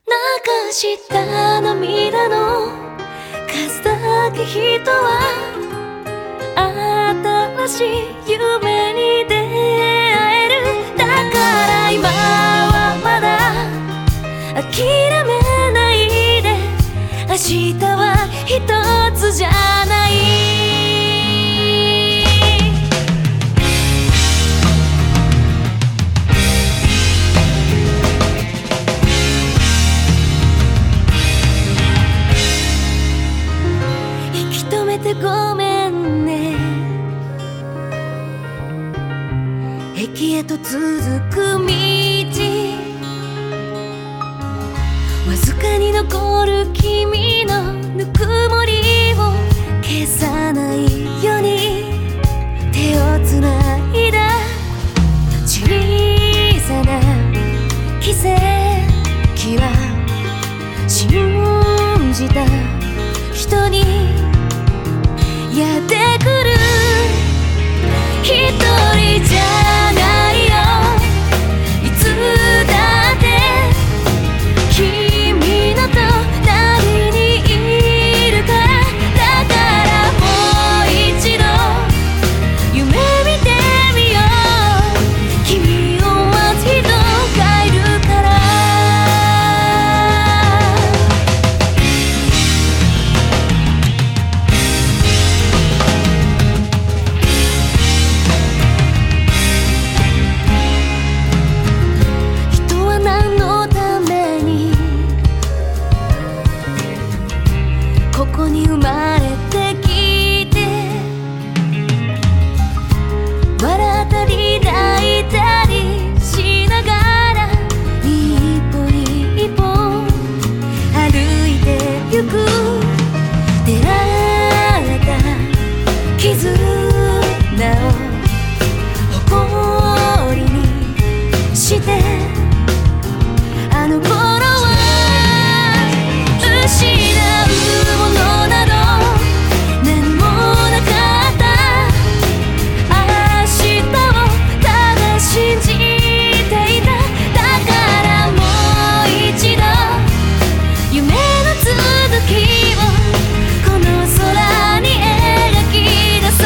流した涙の数だけ人は新しい夢に出会える。だから今はまだ諦めないで、明日は一つじゃない。ごめんね。駅へと続く道、わずかに残る君のぬくもりを消さないように手をつないだ。小さな奇跡は信じた人にやってくる。一人じゃないよ、いつだって君の隣にいるから。だからもう一度夢見てみよう。君を待つ人がいるから。ここに生まれてきて、笑ったり泣いたりしながら一歩一歩歩いてゆく。出会えた絆を誇りにして、あの頃は失うものなど何もなかった。明日をただ信じていた。だからもう一度夢の続きをこの空に描き出そう。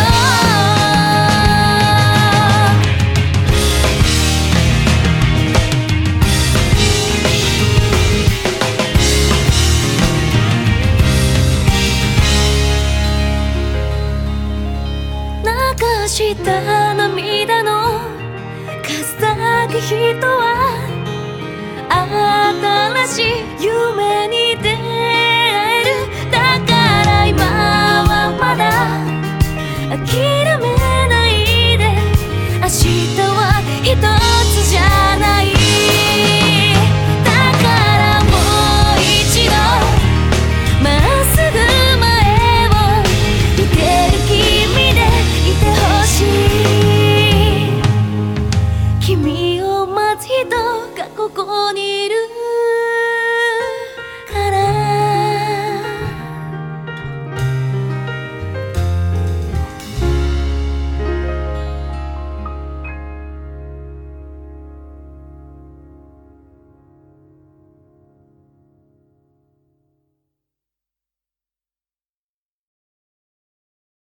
流した涙の数だけ人は新しい夢に出会える。だから今はまだ諦めないで、明日は一つじゃない。だからもう一度まっすぐ前を見てる君でいてほしい。君を待つ人がここに